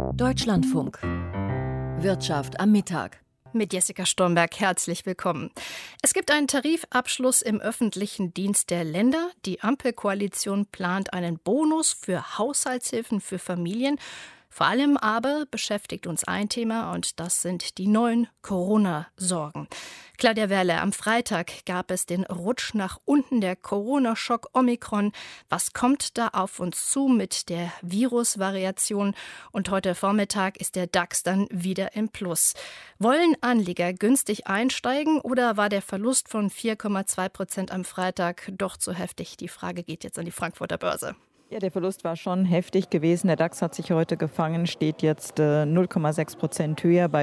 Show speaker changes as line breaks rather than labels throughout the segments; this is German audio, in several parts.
Deutschlandfunk. Wirtschaft am Mittag.
Mit Jessica Stormberg herzlich willkommen. Es gibt einen Tarifabschluss im öffentlichen Dienst der Länder. Die Ampelkoalition plant einen Bonus für Haushaltshilfen für Familien. Vor allem aber beschäftigt uns ein Thema und das sind die neuen Corona-Sorgen. Claudia Werle, am Freitag gab es den Rutsch nach unten, der Corona-Schock Omikron. Was kommt da auf uns zu mit der Virusvariation? Und heute Vormittag ist der DAX dann wieder im Plus. Wollen Anleger günstig einsteigen oder war der Verlust von 4,2% am Freitag doch zu heftig? Die Frage geht jetzt an die Frankfurter Börse.
Ja, der Verlust war schon heftig gewesen. Der DAX hat sich heute gefangen, steht jetzt 0,6% höher bei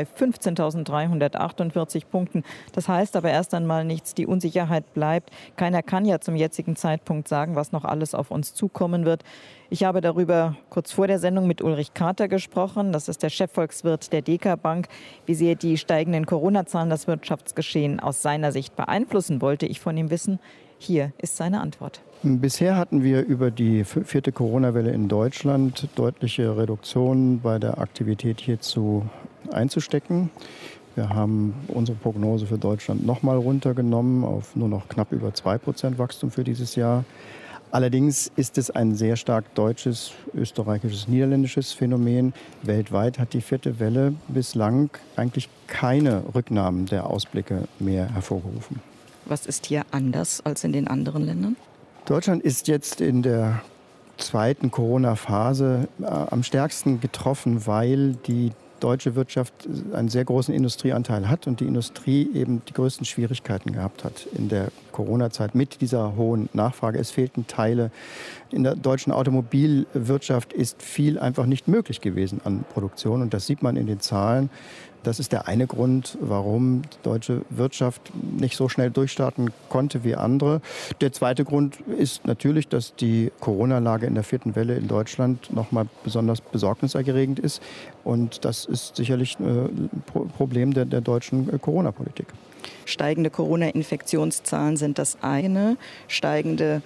15.348 Punkten. Das heißt aber erst einmal nichts. Die Unsicherheit bleibt. Keiner kann ja zum jetzigen Zeitpunkt sagen, was noch alles auf uns zukommen wird. Ich habe darüber kurz vor der Sendung mit Ulrich Kater gesprochen. Das ist der Chefvolkswirt der DK Bank. Wie sehr die steigenden Corona-Zahlen das Wirtschaftsgeschehen aus seiner Sicht beeinflussen, wollte ich von ihm wissen. Hier ist seine Antwort.
Bisher hatten wir über die vierte Corona-Welle in Deutschland deutliche Reduktionen bei der Aktivität hierzu einzustecken. Wir haben unsere Prognose für Deutschland nochmal runtergenommen auf nur noch knapp über 2% Wachstum für dieses Jahr. Allerdings ist es ein sehr stark deutsches, österreichisches, niederländisches Phänomen. Weltweit hat die vierte Welle bislang eigentlich keine Rücknahmen der Ausblicke mehr hervorgerufen.
Was ist hier anders als in den anderen Ländern?
Deutschland ist jetzt in der zweiten Corona-Phase am stärksten getroffen, weil die deutsche Wirtschaft einen sehr großen Industrieanteil hat und die Industrie eben die größten Schwierigkeiten gehabt hat in der Corona-Zeit mit dieser hohen Nachfrage. Es fehlten Teile. In der deutschen Automobilwirtschaft ist viel einfach nicht möglich gewesen an Produktion und das sieht man in den Zahlen. Das ist der eine Grund, warum die deutsche Wirtschaft nicht so schnell durchstarten konnte wie andere. Der zweite Grund ist natürlich, dass die Corona-Lage in der vierten Welle in Deutschland nochmal besonders besorgniserregend ist. Und das ist sicherlich ein Problem der deutschen Corona-Politik.
Steigende Corona-Infektionszahlen sind das eine, steigende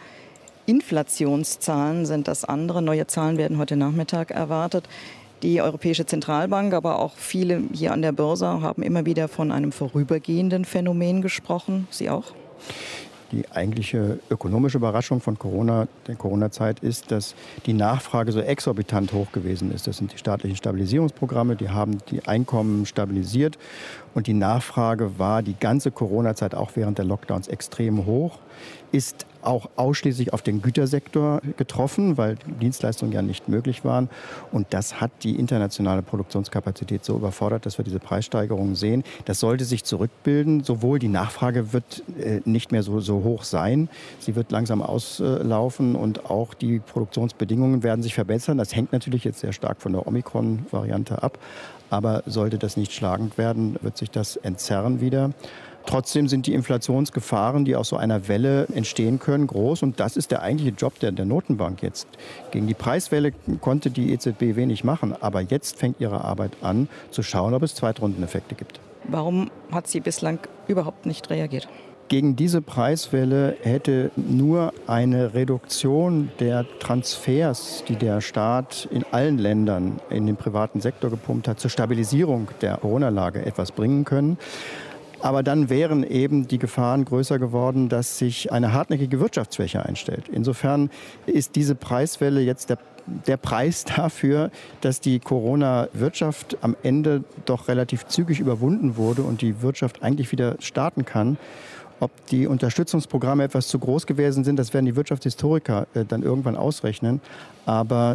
Inflationszahlen sind das andere. Neue Zahlen werden heute Nachmittag erwartet. Die Europäische Zentralbank, aber auch viele hier an der Börse haben immer wieder von einem vorübergehenden Phänomen gesprochen. Sie auch?
Die eigentliche ökonomische Überraschung von der Corona-Zeit ist, dass die Nachfrage so exorbitant hoch gewesen ist. Das sind die staatlichen Stabilisierungsprogramme, die haben die Einkommen stabilisiert. Und die Nachfrage war die ganze Corona-Zeit, auch während der Lockdowns, extrem hoch. Ist auch ausschließlich auf den Gütersektor getroffen, weil Dienstleistungen ja nicht möglich waren. Und das hat die internationale Produktionskapazität so überfordert, dass wir diese Preissteigerungen sehen. Das sollte sich zurückbilden. Sowohl die Nachfrage wird nicht mehr so hoch sein. Sie wird langsam auslaufen und auch die Produktionsbedingungen werden sich verbessern. Das hängt natürlich jetzt sehr stark von der Omikron-Variante ab. Aber sollte das nicht schlagend werden, wird sich das entzerren wieder. Trotzdem sind die Inflationsgefahren, die aus so einer Welle entstehen können, groß. Und das ist der eigentliche Job der Notenbank jetzt. Gegen die Preiswelle konnte die EZB wenig machen. Aber jetzt fängt ihre Arbeit an, zu schauen, ob es Zweitrundeneffekte gibt.
Warum hat sie bislang überhaupt nicht reagiert?
Gegen diese Preiswelle hätte nur eine Reduktion der Transfers, die der Staat in allen Ländern in den privaten Sektor gepumpt hat, zur Stabilisierung der Corona-Lage etwas bringen können. Aber dann wären eben die Gefahren größer geworden, dass sich eine hartnäckige Wirtschaftsschwäche einstellt. Insofern ist diese Preiswelle jetzt der Preis dafür, dass die Corona-Wirtschaft am Ende doch relativ zügig überwunden wurde und die Wirtschaft eigentlich wieder starten kann. Ob die Unterstützungsprogramme etwas zu groß gewesen sind, das werden die Wirtschaftshistoriker dann irgendwann ausrechnen. Aber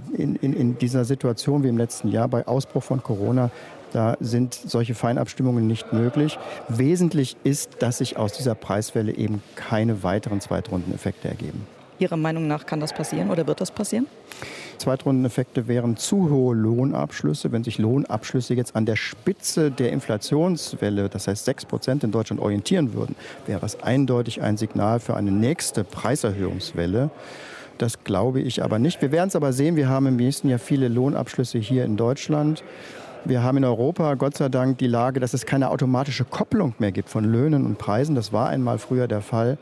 in dieser Situation wie im letzten Jahr bei Ausbruch von Corona, da sind solche Feinabstimmungen nicht möglich. Wesentlich ist, dass sich aus dieser Preiswelle eben keine weiteren Zweitrundeneffekte ergeben.
Ihrer Meinung nach kann das passieren oder wird das passieren?
Zweitrundeneffekte wären zu hohe Lohnabschlüsse. Wenn sich Lohnabschlüsse jetzt an der Spitze der Inflationswelle, das heißt 6% in Deutschland, orientieren würden, wäre das eindeutig ein Signal für eine nächste Preiserhöhungswelle. Das glaube ich aber nicht. Wir werden es aber sehen. Wir haben im nächsten Jahr viele Lohnabschlüsse hier in Deutschland. Wir haben in Europa Gott sei Dank die Lage, dass es keine automatische Kopplung mehr gibt von Löhnen und Preisen. Das war einmal früher der Fall.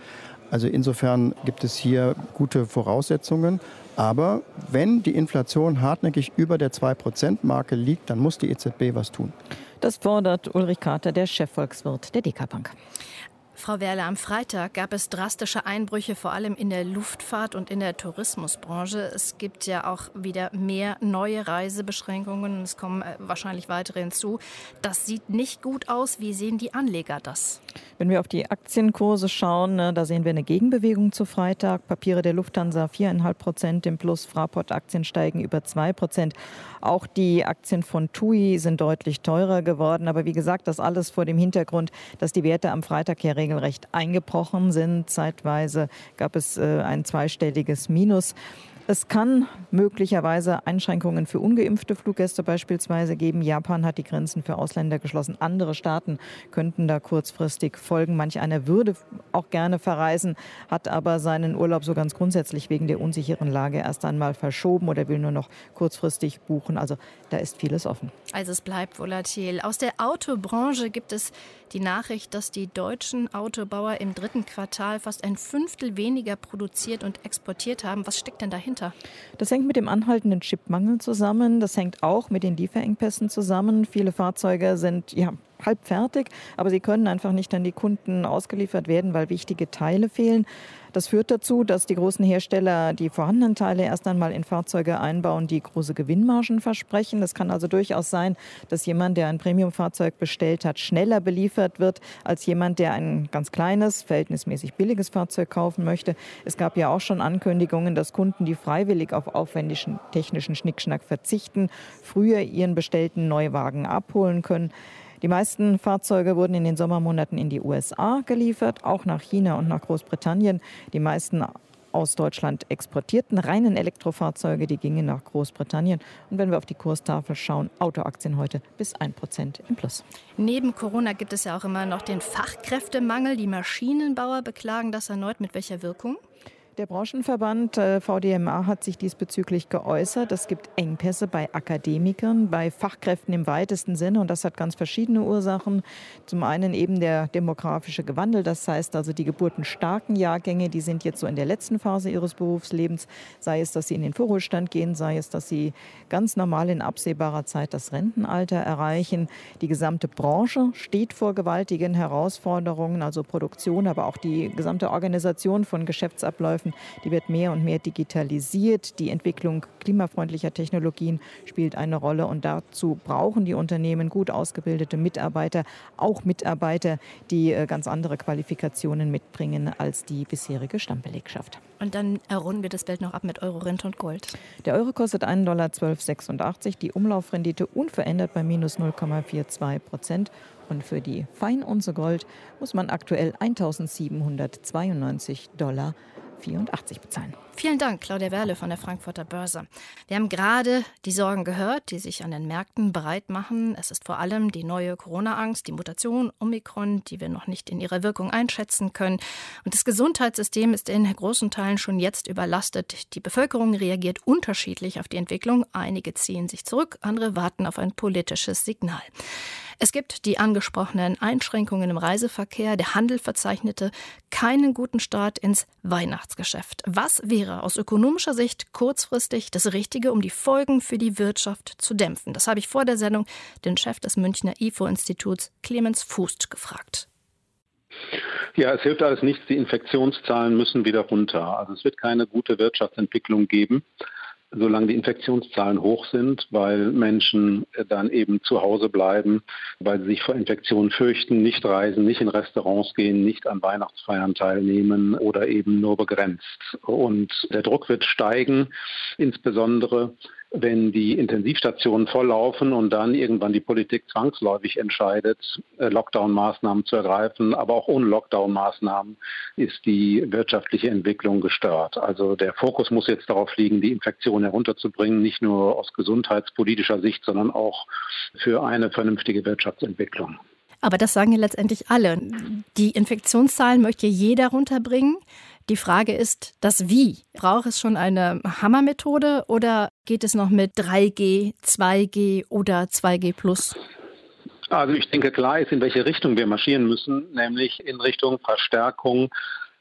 Also insofern gibt es hier gute Voraussetzungen. Aber wenn die Inflation hartnäckig über der 2%-Marke liegt, dann muss die EZB was tun.
Das fordert Ulrich Kater, der Chefvolkswirt der DK Bank.
Frau Werle, am Freitag gab es drastische Einbrüche, vor allem in der Luftfahrt und in der Tourismusbranche. Es gibt ja auch wieder mehr neue Reisebeschränkungen. Es kommen wahrscheinlich weitere hinzu. Das sieht nicht gut aus. Wie sehen die Anleger das?
Wenn wir auf die Aktienkurse schauen, da sehen wir eine Gegenbewegung zu Freitag. Papiere der Lufthansa 4,5% im Plus, Fraport-Aktien steigen über 2%. Auch die Aktien von TUI sind deutlich teurer geworden. Aber wie gesagt, das alles vor dem Hintergrund, dass die Werte am Freitag ja regelrecht eingebrochen sind. Zeitweise gab es ein zweistelliges Minus. Es kann möglicherweise Einschränkungen für ungeimpfte Fluggäste beispielsweise geben. Japan hat die Grenzen für Ausländer geschlossen. Andere Staaten könnten da kurzfristig folgen. Manch einer würde auch gerne verreisen, hat aber seinen Urlaub so ganz grundsätzlich wegen der unsicheren Lage erst einmal verschoben oder will nur noch kurzfristig buchen. Also da ist vieles offen.
Also es bleibt volatil. Aus der Autobranche gibt es die Nachricht, dass die deutschen Autobauer im 3. Quartal fast ein Fünftel weniger produziert und exportiert haben. Was steckt denn dahinter?
Das hängt mit dem anhaltenden Chipmangel zusammen. Das hängt auch mit den Lieferengpässen zusammen. Viele Fahrzeuge sind halb fertig, aber sie können einfach nicht an die Kunden ausgeliefert werden, weil wichtige Teile fehlen. Das führt dazu, dass die großen Hersteller die vorhandenen Teile erst einmal in Fahrzeuge einbauen, die große Gewinnmargen versprechen. Es kann also durchaus sein, dass jemand, der ein Premiumfahrzeug bestellt hat, schneller beliefert wird als jemand, der ein ganz kleines, verhältnismäßig billiges Fahrzeug kaufen möchte. Es gab ja auch schon Ankündigungen, dass Kunden, die freiwillig auf aufwendigen technischen Schnickschnack verzichten, früher ihren bestellten Neuwagen abholen können. Die meisten Fahrzeuge wurden in den Sommermonaten in die USA geliefert, auch nach China und nach Großbritannien. Die meisten aus Deutschland exportierten reinen Elektrofahrzeuge, die gingen nach Großbritannien. Und wenn wir auf die Kurstafel schauen, Autoaktien heute bis 1% im Plus.
Neben Corona gibt es ja auch immer noch den Fachkräftemangel. Die Maschinenbauer beklagen das erneut. Mit welcher Wirkung?
Der Branchenverband VDMA hat sich diesbezüglich geäußert. Es gibt Engpässe bei Akademikern, bei Fachkräften im weitesten Sinne. Und das hat ganz verschiedene Ursachen. Zum einen eben der demografische Wandel. Das heißt also, die geburtenstarken Jahrgänge, die sind jetzt so in der letzten Phase ihres Berufslebens. Sei es, dass sie in den Vorruhestand gehen, sei es, dass sie ganz normal in absehbarer Zeit das Rentenalter erreichen. Die gesamte Branche steht vor gewaltigen Herausforderungen, also Produktion, aber auch die gesamte Organisation von Geschäftsabläufen. Die wird mehr und mehr digitalisiert. Die Entwicklung klimafreundlicher Technologien spielt eine Rolle. Und dazu brauchen die Unternehmen gut ausgebildete Mitarbeiter, auch Mitarbeiter, die ganz andere Qualifikationen mitbringen als die bisherige Stammbelegschaft.
Und dann runden wir das Bild noch ab mit Euro, Rente und Gold.
Der Euro kostet $1,1286, die Umlaufrendite unverändert bei minus 0,42%. Und für die Feinunze Gold muss man aktuell $1.792,84 bezahlen.
Vielen Dank, Claudia Werle von der Frankfurter Börse. Wir haben gerade die Sorgen gehört, die sich an den Märkten breit machen. Es ist vor allem die neue Corona-Angst, die Mutation Omikron, die wir noch nicht in ihrer Wirkung einschätzen können. Und das Gesundheitssystem ist in großen Teilen schon jetzt überlastet. Die Bevölkerung reagiert unterschiedlich auf die Entwicklung. Einige ziehen sich zurück, andere warten auf ein politisches Signal. Es gibt die angesprochenen Einschränkungen im Reiseverkehr. Der Handel verzeichnete keinen guten Start ins Weihnachtsgeschäft. Was wäre aus ökonomischer Sicht kurzfristig das Richtige, um die Folgen für die Wirtschaft zu dämpfen? Das habe ich vor der Sendung den Chef des Münchner IFO-Instituts, Clemens Fußt, gefragt.
Ja, es hilft alles nichts. Die Infektionszahlen müssen wieder runter. Also es wird keine gute Wirtschaftsentwicklung geben, solange die Infektionszahlen hoch sind, weil Menschen dann eben zu Hause bleiben, weil sie sich vor Infektionen fürchten, nicht reisen, nicht in Restaurants gehen, nicht an Weihnachtsfeiern teilnehmen oder eben nur begrenzt. Und der Druck wird steigen, insbesondere wenn die Intensivstationen volllaufen und dann irgendwann die Politik zwangsläufig entscheidet, Lockdown-Maßnahmen zu ergreifen. Aber auch ohne Lockdown-Maßnahmen ist die wirtschaftliche Entwicklung gestört. Also der Fokus muss jetzt darauf liegen, die Infektion herunterzubringen, nicht nur aus gesundheitspolitischer Sicht, sondern auch für eine vernünftige Wirtschaftsentwicklung.
Aber das sagen ja letztendlich alle. Die Infektionszahlen möchte jeder runterbringen. Die Frage ist, das Wie. Braucht es schon eine Hammermethode oder geht es noch mit 3G, 2G oder 2G+?
Also ich denke, klar ist, in welche Richtung wir marschieren müssen, nämlich in Richtung Verstärkung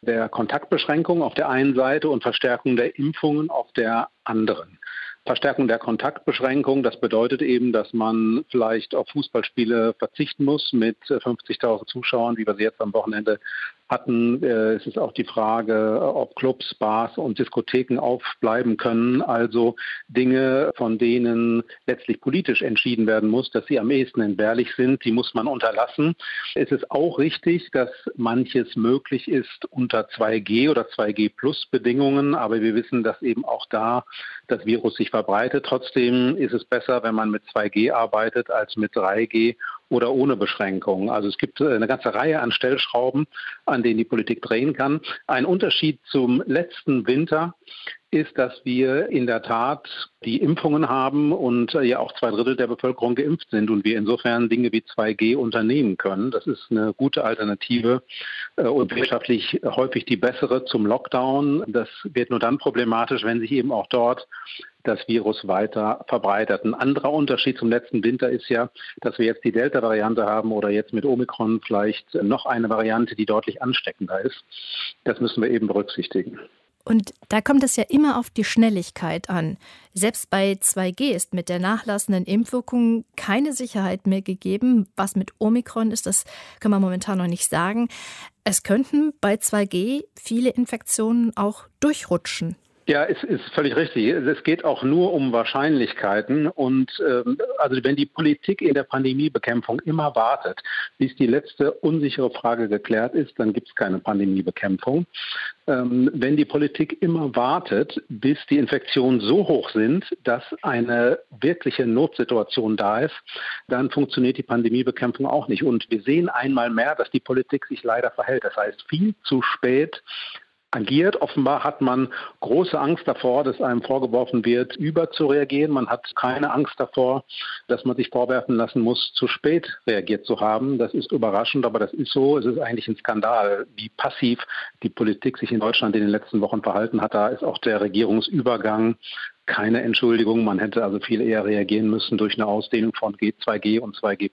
der Kontaktbeschränkung auf der einen Seite und Verstärkung der Impfungen auf der anderen. Verstärkung der Kontaktbeschränkung, das bedeutet eben, dass man vielleicht auf Fußballspiele verzichten muss mit 50.000 Zuschauern, wie wir sie jetzt am Wochenende hatten. Es ist auch die Frage, ob Clubs, Bars und Diskotheken aufbleiben können. Also Dinge, von denen letztlich politisch entschieden werden muss, dass sie am ehesten entbehrlich sind, die muss man unterlassen. Es ist auch richtig, dass manches möglich ist unter 2G oder 2G-Plus-Bedingungen, aber wir wissen, dass eben auch da das Virus sich verbreitet. Trotzdem ist es besser, wenn man mit 2G arbeitet, als mit 3G oder ohne Beschränkungen. Also es gibt eine ganze Reihe an Stellschrauben, an denen die Politik drehen kann. Ein Unterschied zum letzten Winter ist, dass wir in der Tat die Impfungen haben und ja auch 2/3 der Bevölkerung geimpft sind und wir insofern Dinge wie 2G unternehmen können. Das ist eine gute Alternative und wirtschaftlich häufig die bessere zum Lockdown. Das wird nur dann problematisch, wenn sich eben auch dort das Virus weiter verbreitet. Ein anderer Unterschied zum letzten Winter ist ja, dass wir jetzt die Delta-Variante haben oder jetzt mit Omikron vielleicht noch eine Variante, die deutlich ansteckender ist. Das müssen wir eben berücksichtigen.
Und da kommt es ja immer auf die Schnelligkeit an. Selbst bei 2G ist mit der nachlassenden Impfwirkung keine Sicherheit mehr gegeben. Was mit Omikron ist, das können wir momentan noch nicht sagen. Es könnten bei 2G viele Infektionen auch durchrutschen.
Ja, es ist völlig richtig. Es geht auch nur um Wahrscheinlichkeiten. Und also wenn die Politik in der Pandemiebekämpfung immer wartet, bis die letzte unsichere Frage geklärt ist, dann gibt es keine Pandemiebekämpfung. Wenn die Politik immer wartet, bis die Infektionen so hoch sind, dass eine wirkliche Notsituation da ist, dann funktioniert die Pandemiebekämpfung auch nicht. Und wir sehen einmal mehr, dass die Politik sich leider verhält. Das heißt, viel zu spät agiert. Offenbar hat man große Angst davor, dass einem vorgeworfen wird, überzureagieren. Man hat keine Angst davor, dass man sich vorwerfen lassen muss, zu spät reagiert zu haben. Das ist überraschend, aber das ist so. Es ist eigentlich ein Skandal, wie passiv die Politik sich in Deutschland in den letzten Wochen verhalten hat. Da ist auch der Regierungsübergang keine Entschuldigung. Man hätte also viel eher reagieren müssen durch eine Ausdehnung von 2G und 2G+,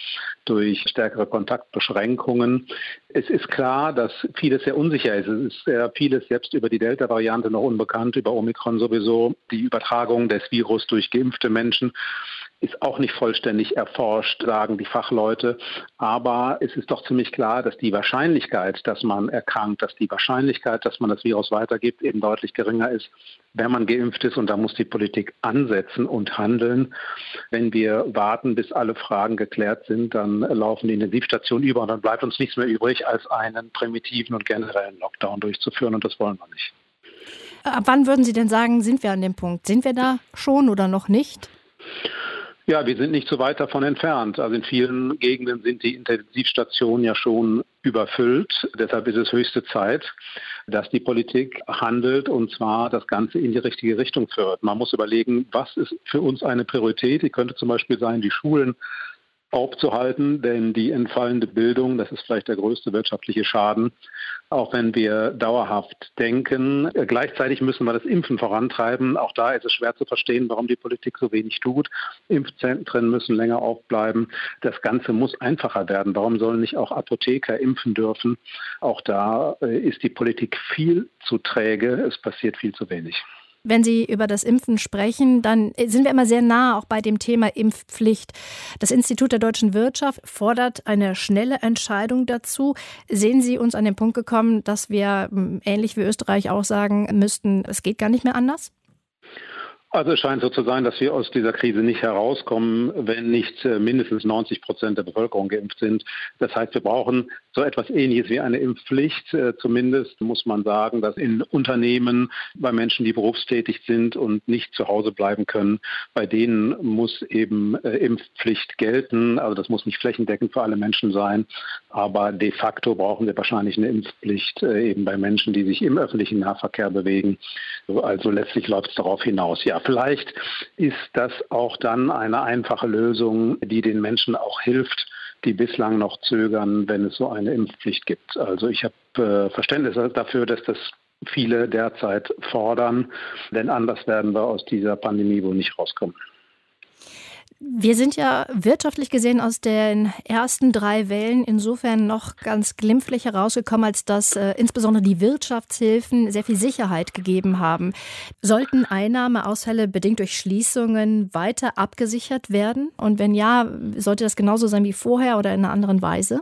durch stärkere Kontaktbeschränkungen. Es ist klar, dass vieles sehr unsicher ist. Es ist sehr vieles selbst über die Delta-Variante noch unbekannt, über Omikron sowieso. Die Übertragung des Virus durch geimpfte Menschen ist auch nicht vollständig erforscht, sagen die Fachleute. Aber es ist doch ziemlich klar, dass die Wahrscheinlichkeit, dass man erkrankt, dass die Wahrscheinlichkeit, dass man das Virus weitergibt, eben deutlich geringer ist, wenn man geimpft ist. Und da muss die Politik ansetzen und handeln. Wenn wir warten, bis alle Fragen geklärt sind, dann laufen die Intensivstationen über und dann bleibt uns nichts mehr übrig, als einen primitiven und generellen Lockdown durchzuführen. Und das wollen wir nicht.
Ab wann würden Sie denn sagen, sind wir an dem Punkt? Sind wir da schon oder noch nicht?
Ja, wir sind nicht so weit davon entfernt. Also in vielen Gegenden sind die Intensivstationen ja schon überfüllt. Deshalb ist es höchste Zeit, dass die Politik handelt und zwar das Ganze in die richtige Richtung führt. Man muss überlegen, was ist für uns eine Priorität? Die könnte zum Beispiel sein, die Schulen aufzuhalten, denn die entfallende Bildung, das ist vielleicht der größte wirtschaftliche Schaden, auch wenn wir dauerhaft denken. Gleichzeitig müssen wir das Impfen vorantreiben. Auch da ist es schwer zu verstehen, warum die Politik so wenig tut. Impfzentren müssen länger aufbleiben. Das Ganze muss einfacher werden. Warum sollen nicht auch Apotheker impfen dürfen? Auch da ist die Politik viel zu träge. Es passiert viel zu wenig.
Wenn Sie über das Impfen sprechen, dann sind wir immer sehr nah auch bei dem Thema Impfpflicht. Das Institut der deutschen Wirtschaft fordert eine schnelle Entscheidung dazu. Sehen Sie uns an den Punkt gekommen, dass wir ähnlich wie Österreich auch sagen müssten, es geht gar nicht mehr anders?
Also es scheint so zu sein, dass wir aus dieser Krise nicht herauskommen, wenn nicht mindestens 90% der Bevölkerung geimpft sind. Das heißt, wir brauchen so etwas Ähnliches wie eine Impfpflicht. Zumindest muss man sagen, dass in Unternehmen, bei Menschen, die berufstätig sind und nicht zu Hause bleiben können, bei denen muss eben Impfpflicht gelten. Also das muss nicht flächendeckend für alle Menschen sein. Aber de facto brauchen wir wahrscheinlich eine Impfpflicht eben bei Menschen, die sich im öffentlichen Nahverkehr bewegen. Also letztlich läuft es darauf hinaus. Ja, vielleicht ist das auch dann eine einfache Lösung, die den Menschen auch hilft, die bislang noch zögern, wenn es so eine Impfpflicht gibt. Also ich habe Verständnis dafür, dass das viele derzeit fordern, denn anders werden wir aus dieser Pandemie wohl nicht rauskommen.
Wir sind ja wirtschaftlich gesehen aus den ersten 3 Wellen insofern noch ganz glimpflich herausgekommen, als dass insbesondere die Wirtschaftshilfen sehr viel Sicherheit gegeben haben. Sollten Einnahmeausfälle bedingt durch Schließungen weiter abgesichert werden? Und wenn ja, sollte das genauso sein wie vorher oder in einer anderen Weise?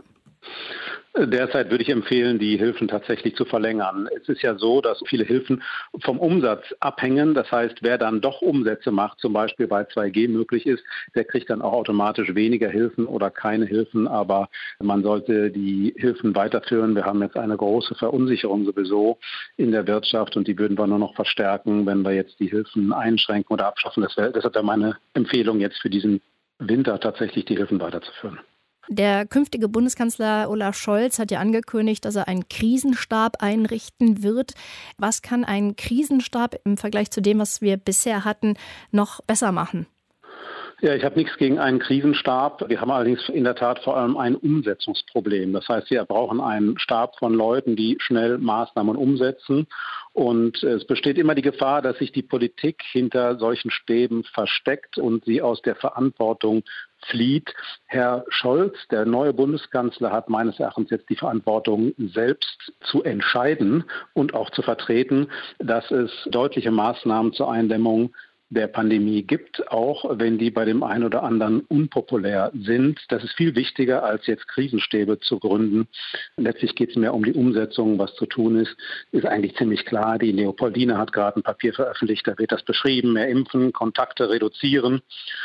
Derzeit würde ich empfehlen, die Hilfen tatsächlich zu verlängern. Es ist ja so, dass viele Hilfen vom Umsatz abhängen. Das heißt, wer dann doch Umsätze macht, zum Beispiel weil 2G möglich ist, der kriegt dann auch automatisch weniger Hilfen oder keine Hilfen. Aber man sollte die Hilfen weiterführen. Wir haben jetzt eine große Verunsicherung sowieso in der Wirtschaft und die würden wir nur noch verstärken, wenn wir jetzt die Hilfen einschränken oder abschaffen. Deshalb wäre meine Empfehlung jetzt für diesen Winter tatsächlich die Hilfen weiterzuführen.
Der künftige Bundeskanzler Olaf Scholz hat ja angekündigt, dass er einen Krisenstab einrichten wird. Was kann ein Krisenstab im Vergleich zu dem, was wir bisher hatten, noch besser machen?
Ja, ich habe nichts gegen einen Krisenstab. Wir haben allerdings in der Tat vor allem ein Umsetzungsproblem. Das heißt, wir brauchen einen Stab von Leuten, die schnell Maßnahmen umsetzen. Und es besteht immer die Gefahr, dass sich die Politik hinter solchen Stäben versteckt und sie aus der Verantwortung flieht. Herr Scholz, der neue Bundeskanzler, hat meines Erachtens jetzt die Verantwortung, selbst zu entscheiden und auch zu vertreten, dass es deutliche Maßnahmen zur Eindämmung der Pandemie gibt, auch wenn die bei dem einen oder anderen unpopulär sind. Das ist viel wichtiger, als jetzt Krisenstäbe zu gründen. Letztlich geht es mehr um die Umsetzung. Was zu tun ist eigentlich ziemlich klar. Die Leopoldine hat gerade ein Papier veröffentlicht, da wird das beschrieben. Mehr impfen, Kontakte reduzieren.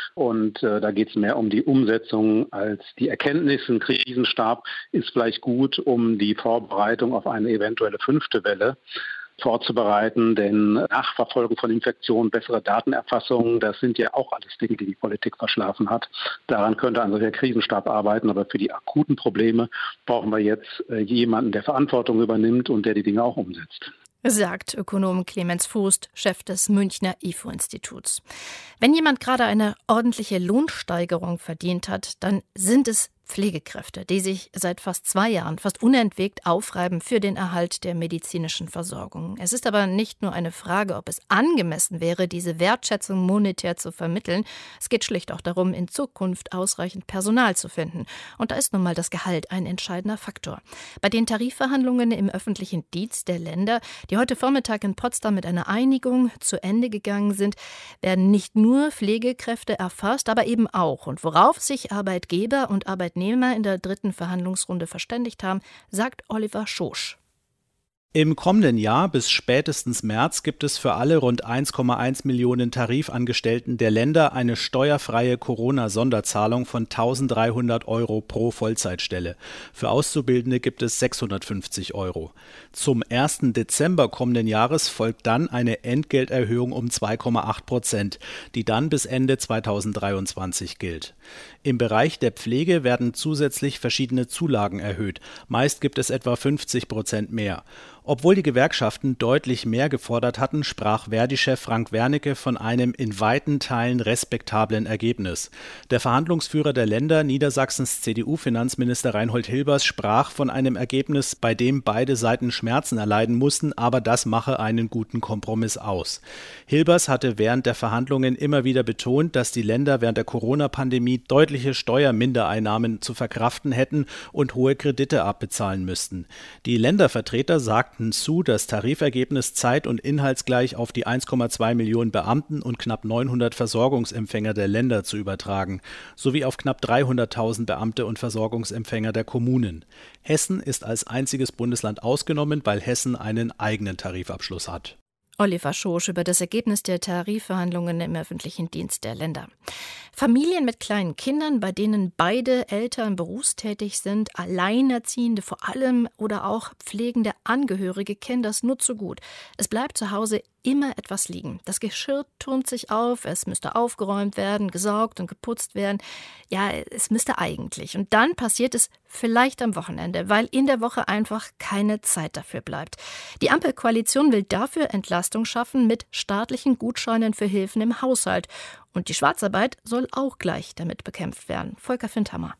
Und da geht es mehr um die Umsetzung als die Erkenntnis. Ein Krisenstab ist vielleicht gut, um die Vorbereitung auf eine eventuelle 5. Welle vorzubereiten, denn Nachverfolgung von Infektionen, bessere Datenerfassung, das sind ja auch alles Dinge, die die Politik verschlafen hat. Daran könnte ein solcher Krisenstab arbeiten, aber für die akuten Probleme brauchen wir jetzt jemanden, der Verantwortung übernimmt und der die Dinge auch umsetzt.
Sagt Ökonom Clemens Fußt, Chef des Münchner IFO-Instituts. Wenn jemand gerade eine ordentliche Lohnsteigerung verdient hat, dann sind es Pflegekräfte, die sich seit fast 2 Jahren fast unentwegt aufreiben für den Erhalt der medizinischen Versorgung. Es ist aber nicht nur eine Frage, ob es angemessen wäre, diese Wertschätzung monetär zu vermitteln. Es geht schlicht auch darum, in Zukunft ausreichend Personal zu finden. Und da ist nun mal das Gehalt ein entscheidender Faktor. Bei den Tarifverhandlungen im öffentlichen Dienst der Länder, die heute Vormittag in Potsdam mit einer Einigung zu Ende gegangen sind, werden nicht nur Pflegekräfte erfasst, aber eben auch. Und worauf sich Arbeitgeber und Arbeitnehmer in der 3. Verhandlungsrunde verständigt haben, sagt Oliver Schosch.
Im kommenden Jahr bis spätestens März gibt es für alle rund 1,1 Millionen Tarifangestellten der Länder eine steuerfreie Corona-Sonderzahlung von 1.300 € pro Vollzeitstelle. Für Auszubildende gibt es 650 €. Zum 1. Dezember kommenden Jahres folgt dann eine Entgelterhöhung um 2,8%, die dann bis Ende 2023 gilt. Im Bereich der Pflege werden zusätzlich verschiedene Zulagen erhöht. Meist gibt es etwa 50% mehr. Obwohl die Gewerkschaften deutlich mehr gefordert hatten, sprach Verdi-Chef Frank Wernicke von einem in weiten Teilen respektablen Ergebnis. Der Verhandlungsführer der Länder, Niedersachsens CDU-Finanzminister Reinhold Hilbers, sprach von einem Ergebnis, bei dem beide Seiten Schmerzen erleiden mussten, aber das mache einen guten Kompromiss aus. Hilbers hatte während der Verhandlungen immer wieder betont, dass die Länder während der Corona-Pandemie deutliche Steuermindereinnahmen zu verkraften hätten und hohe Kredite abbezahlen müssten. Die Ländervertreter sagten zu, das Tarifergebnis zeit- und inhaltsgleich auf die 1,2 Millionen Beamten und knapp 900 Versorgungsempfänger der Länder zu übertragen, sowie auf knapp 300.000 Beamte und Versorgungsempfänger der Kommunen. Hessen ist als einziges Bundesland ausgenommen, weil Hessen einen eigenen Tarifabschluss hat.
Oliver Schosch über das Ergebnis der Tarifverhandlungen im öffentlichen Dienst der Länder. Familien mit kleinen Kindern, bei denen beide Eltern berufstätig sind, Alleinerziehende vor allem oder auch pflegende Angehörige kennen das nur zu gut. Es bleibt zu Hause immer etwas liegen. Das Geschirr turnt sich auf, es müsste aufgeräumt werden, gesaugt und geputzt werden. Ja, es müsste eigentlich. Und dann passiert es vielleicht am Wochenende, weil in der Woche einfach keine Zeit dafür bleibt. Die Ampelkoalition will dafür Entlastung schaffen mit staatlichen Gutscheinen für Hilfen im Haushalt. Und die Schwarzarbeit soll auch gleich damit bekämpft werden. Volker Findhammer.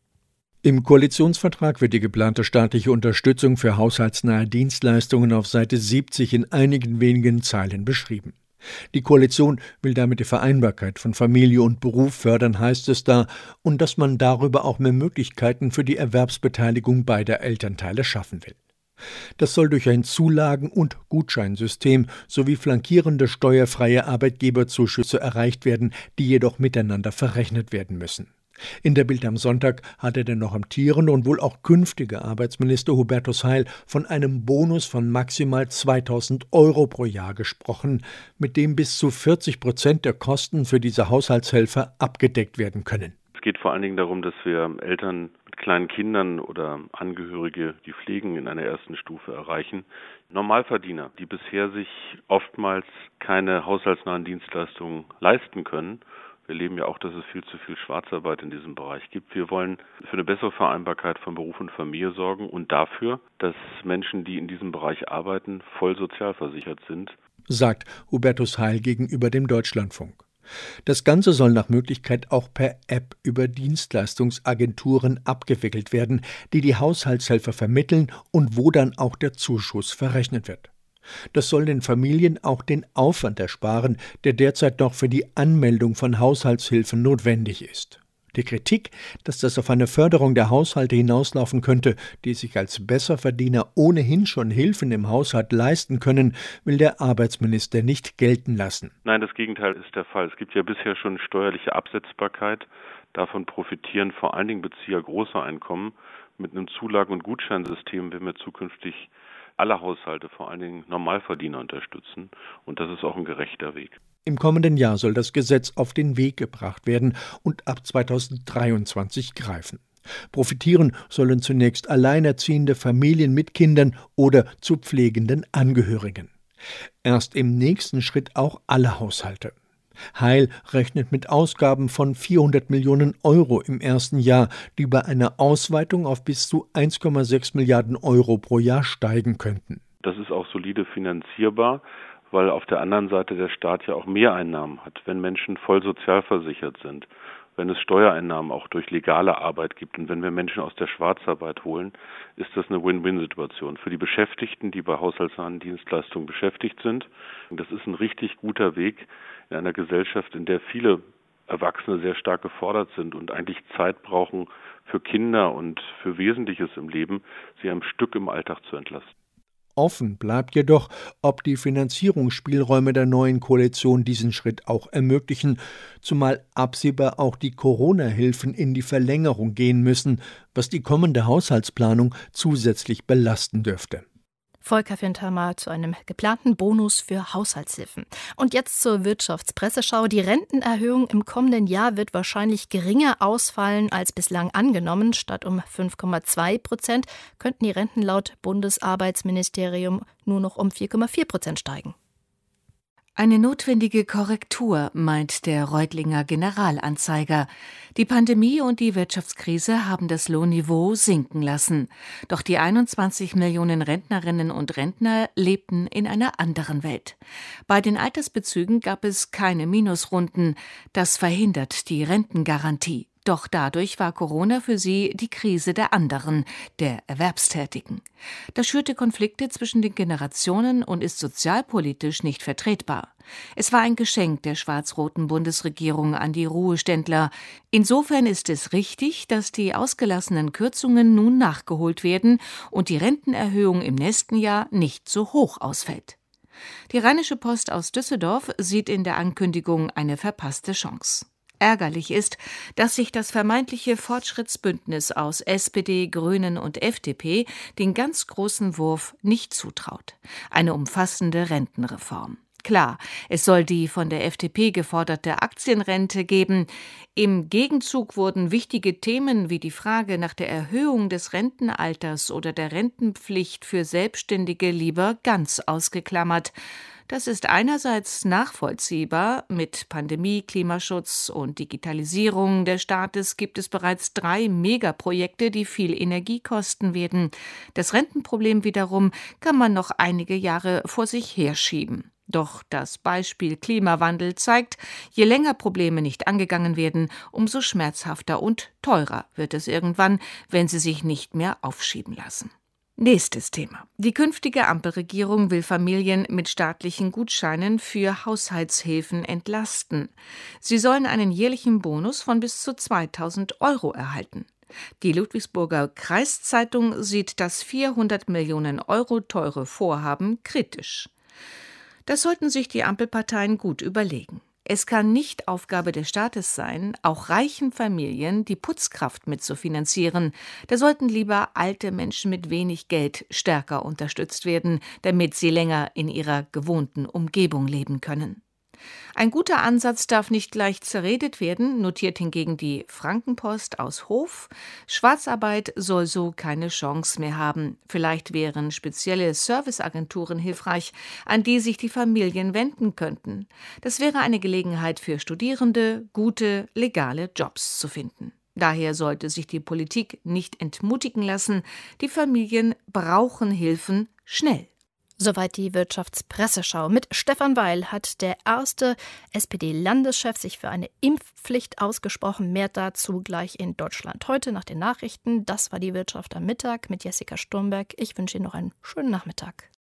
Im Koalitionsvertrag wird die geplante staatliche Unterstützung für haushaltsnahe Dienstleistungen auf Seite 70 in einigen wenigen Zeilen beschrieben. Die Koalition will damit die Vereinbarkeit von Familie und Beruf fördern, heißt es da, und dass man darüber auch mehr Möglichkeiten für die Erwerbsbeteiligung beider Elternteile schaffen will. Das soll durch ein Zulagen- und Gutscheinsystem sowie flankierende steuerfreie Arbeitgeberzuschüsse erreicht werden, die jedoch miteinander verrechnet werden müssen. In der Bild am Sonntag hatte der noch amtierende und wohl auch künftige Arbeitsminister Hubertus Heil von einem Bonus von maximal 2.000 € pro Jahr gesprochen, mit dem bis zu 40% der Kosten für diese Haushaltshelfer abgedeckt werden können.
Es geht vor allen Dingen darum, dass wir Eltern mit kleinen Kindern oder Angehörige, die pflegen, in einer ersten Stufe erreichen. Normalverdiener, die bisher sich oftmals keine haushaltsnahen Dienstleistungen leisten können. Wir erleben ja auch, dass es viel zu viel Schwarzarbeit in diesem Bereich gibt. Wir wollen für eine bessere Vereinbarkeit von Beruf und Familie sorgen und dafür, dass Menschen, die in diesem Bereich arbeiten, voll sozialversichert sind,
sagt Hubertus Heil gegenüber dem Deutschlandfunk. Das Ganze soll nach Möglichkeit auch per App über Dienstleistungsagenturen abgewickelt werden, die die Haushaltshelfer vermitteln und wo dann auch der Zuschuss verrechnet wird. Das soll den Familien auch den Aufwand ersparen, der derzeit noch für die Anmeldung von Haushaltshilfen notwendig ist. Die Kritik, dass das auf eine Förderung der Haushalte hinauslaufen könnte, die sich als Besserverdiener ohnehin schon Hilfen im Haushalt leisten können, will der Arbeitsminister nicht gelten lassen.
Nein, das Gegenteil ist der Fall. Es gibt ja bisher schon steuerliche Absetzbarkeit. Davon profitieren vor allen Dingen Bezieher großer Einkommen. Mit einem Zulagen- und Gutscheinsystem werden wir zukünftig alle Haushalte, vor allen Dingen Normalverdiener, unterstützen. Und das ist auch ein gerechter Weg.
Im kommenden Jahr soll das Gesetz auf den Weg gebracht werden und ab 2023 greifen. Profitieren sollen zunächst alleinerziehende Familien mit Kindern oder zu pflegenden Angehörigen. Erst im nächsten Schritt auch alle Haushalte. Heil rechnet mit Ausgaben von 400 Millionen € im ersten Jahr, die bei einer Ausweitung auf bis zu 1,6 Milliarden € pro Jahr steigen könnten.
Das ist auch solide finanzierbar, weil auf der anderen Seite der Staat ja auch Mehreinnahmen hat, wenn Menschen voll sozialversichert sind, wenn es Steuereinnahmen auch durch legale Arbeit gibt und wenn wir Menschen aus der Schwarzarbeit holen, ist das eine Win-Win-Situation für die Beschäftigten, die bei haushaltsnahen Dienstleistungen beschäftigt sind. Und das ist ein richtig guter Weg in einer Gesellschaft, in der viele Erwachsene sehr stark gefordert sind und eigentlich Zeit brauchen für Kinder und für Wesentliches im Leben, sie ein Stück im Alltag zu entlasten.
Offen bleibt jedoch, ob die Finanzierungsspielräume der neuen Koalition diesen Schritt auch ermöglichen, zumal absehbar auch die Corona-Hilfen in die Verlängerung gehen müssen, was die kommende Haushaltsplanung zusätzlich belasten dürfte.
Volker Findhammer zu einem geplanten Bonus für Haushaltshilfen. Und jetzt zur Wirtschaftspresseschau. Die Rentenerhöhung im kommenden Jahr wird wahrscheinlich geringer ausfallen als bislang angenommen. Statt um 5,2% könnten die Renten laut Bundesarbeitsministerium nur noch um 4,4% steigen.
Eine notwendige Korrektur, meint der Reutlinger Generalanzeiger. Die Pandemie und die Wirtschaftskrise haben das Lohnniveau sinken lassen. Doch die 21 Millionen Rentnerinnen und Rentner lebten in einer anderen Welt. Bei den Altersbezügen gab es keine Minusrunden. Das verhindert die Rentengarantie. Doch dadurch war Corona für sie die Krise der anderen, der Erwerbstätigen. Das schürte Konflikte zwischen den Generationen und ist sozialpolitisch nicht vertretbar. Es war ein Geschenk der schwarz-roten Bundesregierung an die Ruheständler. Insofern ist es richtig, dass die ausgelassenen Kürzungen nun nachgeholt werden und die Rentenerhöhung im nächsten Jahr nicht so hoch ausfällt. Die Rheinische Post aus Düsseldorf sieht in der Ankündigung eine verpasste Chance. Ärgerlich ist, dass sich das vermeintliche Fortschrittsbündnis aus SPD, Grünen und FDP den ganz großen Wurf nicht zutraut. Eine umfassende Rentenreform. Klar, es soll die von der FDP geforderte Aktienrente geben. Im Gegenzug wurden wichtige Themen wie die Frage nach der Erhöhung des Rentenalters oder der Rentenpflicht für Selbstständige lieber ganz ausgeklammert. Das ist einerseits nachvollziehbar. Mit Pandemie, Klimaschutz und Digitalisierung des Staates gibt es bereits 3 Megaprojekte, die viel Energie kosten werden. Das Rentenproblem wiederum kann man noch einige Jahre vor sich herschieben. Doch das Beispiel Klimawandel zeigt, je länger Probleme nicht angegangen werden, umso schmerzhafter und teurer wird es irgendwann, wenn sie sich nicht mehr aufschieben lassen. Nächstes Thema. Die künftige Ampelregierung will Familien mit staatlichen Gutscheinen für Haushaltshilfen entlasten. Sie sollen einen jährlichen Bonus von bis zu 2.000 € erhalten. Die Ludwigsburger Kreiszeitung sieht das 400 Millionen € teure Vorhaben kritisch. Das sollten sich die Ampelparteien gut überlegen. Es kann nicht Aufgabe des Staates sein, auch reichen Familien die Putzkraft mitzufinanzieren. Da sollten lieber alte Menschen mit wenig Geld stärker unterstützt werden, damit sie länger in ihrer gewohnten Umgebung leben können. Ein guter Ansatz darf nicht gleich zerredet werden, notiert hingegen die Frankenpost aus Hof. Schwarzarbeit soll so keine Chance mehr haben. Vielleicht wären spezielle Serviceagenturen hilfreich, an die sich die Familien wenden könnten. Das wäre eine Gelegenheit für Studierende, gute, legale Jobs zu finden. Daher sollte sich die Politik nicht entmutigen lassen. Die Familien brauchen Hilfen schnell.
Soweit die Wirtschaftspresseschau. Mit Stefan Weil hat der erste SPD-Landeschef sich für eine Impfpflicht ausgesprochen. Mehr dazu gleich in Deutschland heute nach den Nachrichten. Das war die Wirtschaft am Mittag mit Jessica Sturmberg. Ich wünsche Ihnen noch einen schönen Nachmittag.